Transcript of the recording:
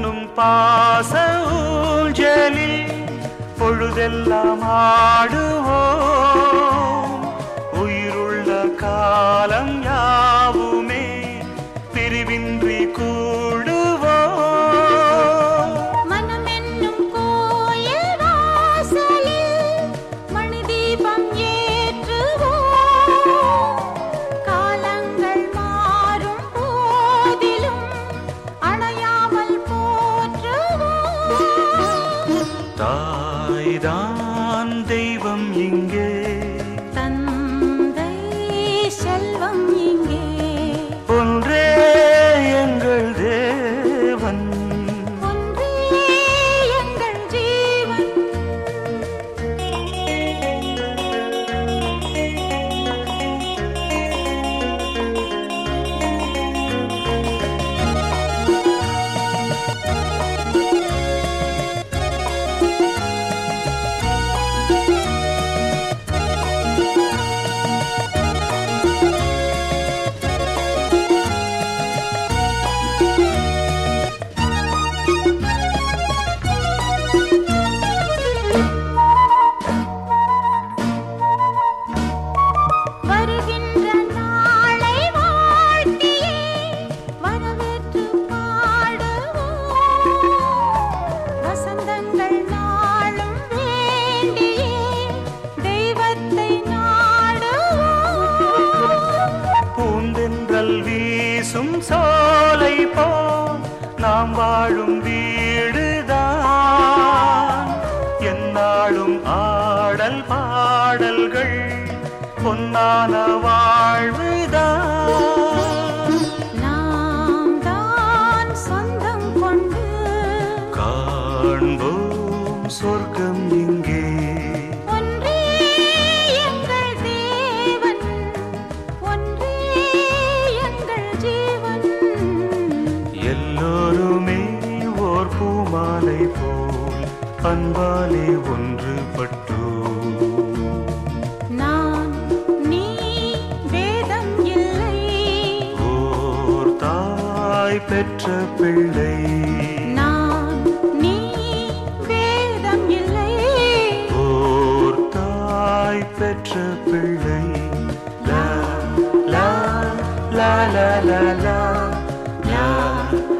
என்னும் பாச ஊஞ்சலில் பொழுதெல்லாம் ஆடுவோம். உயிருள்ள காலம் யாவுமே பிரிவின்றி கூடுவோம். மனம் என்னும் கோயில் வாசலில் மணி தீபம் ஏற்றுவோம். காலங்கள் மாறும் போதிலும் அணையாமல் போற்றுவோம். தாய்தான் தெய்வம் இங்கே, தந்தை செல்வம் இங்கே, ஒன்றே எங்கள் தேவன், ஒன்றே எங்கள் ஜீவன். வருகின்ற நாளை வாழ்த்தியே வரவேற்று பாடுவோம். வசந்தங்கள் நாளும் வேண்டியே தெய்வத்தை நாடுவோம். பூந்தென்றல் வீசும் சோலை போல் நாம் வாழும் வீடுதான். எந்நாளும் ஆடல் பாடல்கள் பொன்னான வாழ்வுதான். நாம் தான் சொந்தம் கொண்டு காண்போம் சொர்க்கம் இங்கே. ஒன்றே எங்கள் தேவன், ஒன்றே எங்கள் ஜீவன். எல்லோருமே ஓர் பூமாலை போல் அன்பாலே ஒன்றுபட்டோ. நான் நீ வேதம் இல்லை, ஓர் தாய் பெற்ற பிள்ளை. நான் நீ வேதம் இல்லை. ஓர் தாய் பெற்ற பிள்ளை. லா லா லா லா லா லா லா